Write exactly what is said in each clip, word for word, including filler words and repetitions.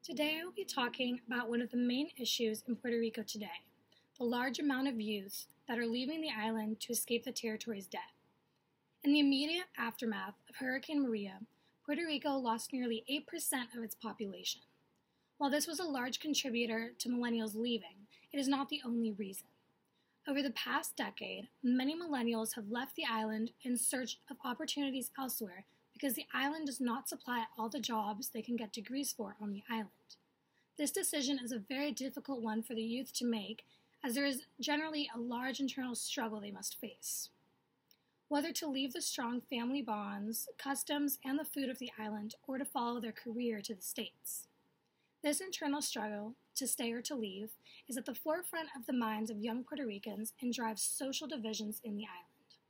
Today I will be talking about one of the main issues in Puerto Rico today, the large amount of youth that are leaving the island to escape the territory's debt. In the immediate aftermath of Hurricane Maria, Puerto Rico lost nearly eight percent of its population. While this was a large contributor to millennials leaving, it is not the only reason. Over the past decade, many millennials have left the island in search of opportunities elsewhere because the island does not supply all the jobs they can get degrees for on the island. This decision is a very difficult one for the youth to make, as there is generally a large internal struggle they must face. Whether to leave the strong family bonds, customs, and the food of the island, or to follow their career to the States. This internal struggle, to stay or to leave, is at the forefront of the minds of young Puerto Ricans and drives social divisions in the island.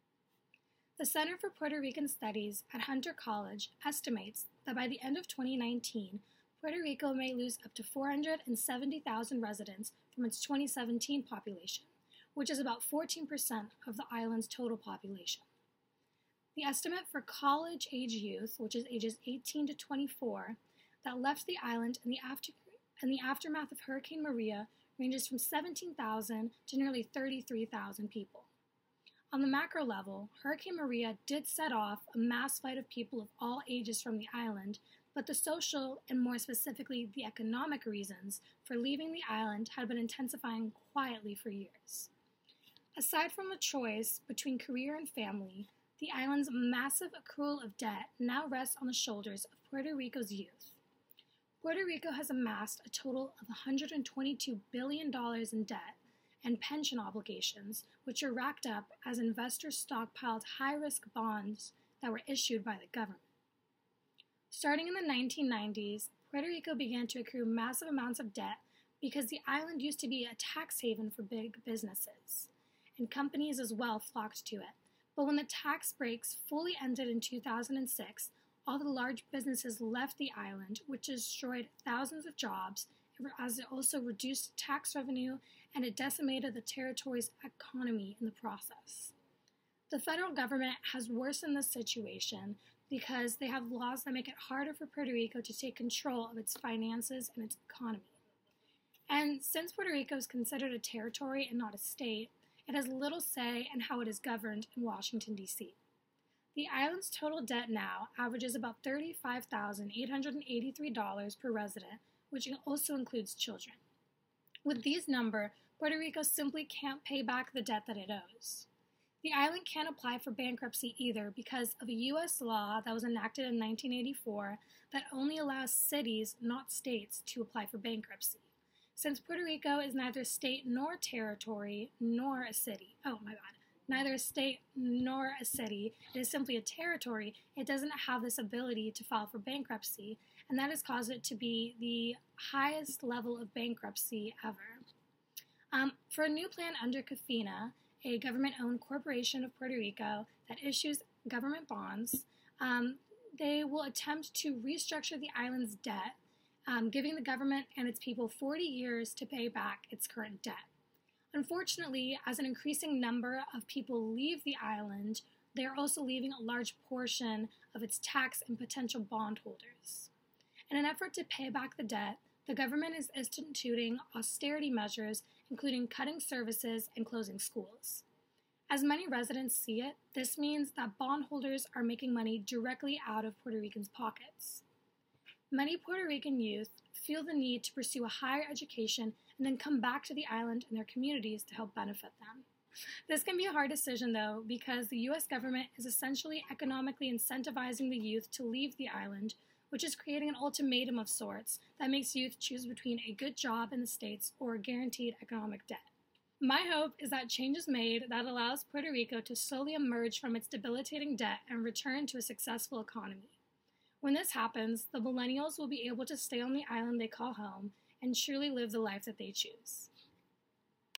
The Center for Puerto Rican Studies at Hunter College estimates that by the end of twenty nineteen, Puerto Rico may lose up to four hundred seventy thousand residents from its twenty seventeen population, which is about fourteen percent of the island's total population. The estimate for college-age youth, which is ages eighteen to twenty-four, that left the island in the, after, in the aftermath of Hurricane Maria ranges from seventeen thousand to nearly thirty-three thousand people. On the macro level, Hurricane Maria did set off a mass flight of people of all ages from the island, but the social, and more specifically the economic reasons for leaving the island had been intensifying quietly for years. Aside from the choice between career and family, the island's massive accrual of debt now rests on the shoulders of Puerto Rico's youth. Puerto Rico has amassed a total of one hundred twenty-two billion dollars in debt and pension obligations, which are racked up as investors stockpiled high-risk bonds that were issued by the government. Starting in the nineteen nineties, Puerto Rico began to accrue massive amounts of debt because the island used to be a tax haven for big businesses, and companies as well flocked to it. But when the tax breaks fully ended in two thousand six, all the large businesses left the island, which destroyed thousands of jobs, as it also reduced tax revenue and it decimated the territory's economy in the process. The federal government has worsened this situation because they have laws that make it harder for Puerto Rico to take control of its finances and its economy. And since Puerto Rico is considered a territory and not a state, it has little say in how it is governed in Washington, D C The island's total debt now averages about thirty-five thousand eight hundred eighty-three dollars per resident, which also includes children. With these numbers, Puerto Rico simply can't pay back the debt that it owes. The island can't apply for bankruptcy either because of a U S law that was enacted in nineteen eighty-four that only allows cities, not states, to apply for bankruptcy. Since Puerto Rico is neither state nor territory, nor a city, oh my god, neither a state nor a city, it is simply a territory, it doesn't have this ability to file for bankruptcy, and that has caused it to be the highest level of bankruptcy ever. Um, for a new plan under COFINA, a government-owned corporation of Puerto Rico that issues government bonds, um, they will attempt to restructure the island's debt, um, giving the government and its people forty years to pay back its current debt. Unfortunately, as an increasing number of people leave the island, they are also leaving a large portion of its tax and potential bondholders. In an effort to pay back the debt, the government is instituting austerity measures, including cutting services and closing schools. As many residents see it, this means that bondholders are making money directly out of Puerto Ricans' pockets. Many Puerto Rican youth feel the need to pursue a higher education and then come back to the island and their communities to help benefit them. This can be a hard decision, though, because the U S government is essentially economically incentivizing the youth to leave the island, which is creating an ultimatum of sorts that makes youth choose between a good job in the States or guaranteed economic debt. My hope is that change is made that allows Puerto Rico to slowly emerge from its debilitating debt and return to a successful economy. When this happens, the millennials will be able to stay on the island they call home and truly live the life that they choose.